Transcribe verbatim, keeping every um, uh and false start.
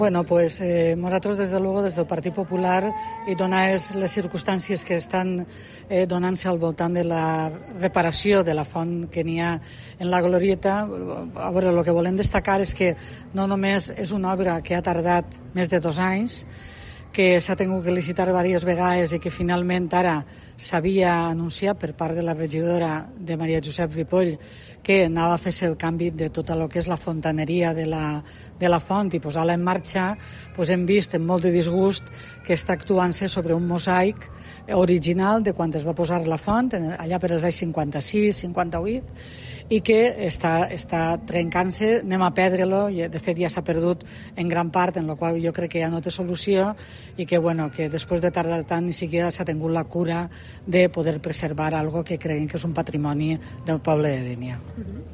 Bueno, pues eh, nosotros desde luego des del Partit Popular i donades les circumstàncies que estan eh, donant-se al voltant de la reparació de la font que n'hi ha en la Glorieta, a veure, el que volem destacar és que no només és una obra que ha tardat més de dos anys, que s'ha tingut que licitar diverses vegades i que finalment ara s'havia anunciat per part de la regidora de Maria Josep Ripoll que anava a fer-se el canvi de tot el que és la fontaneria de la, de la font i posar-la en marxa, doncs hem vist amb molt de disgust que està actuant-se sobre un mosaic original de quan es va posar la font, allà per als anys cinquanta-sis, cinquanta-vuit, i que està, està trencant-se, anem a perdre-lo, i de fet ja s'ha perdut en gran part, en la qual jo crec que ja no té solució, i que, bueno, que després de tardar tant ni siquiera s'ha tingut la cura de poder preservar algo que creiem que és un patrimoni del poble de Dénia.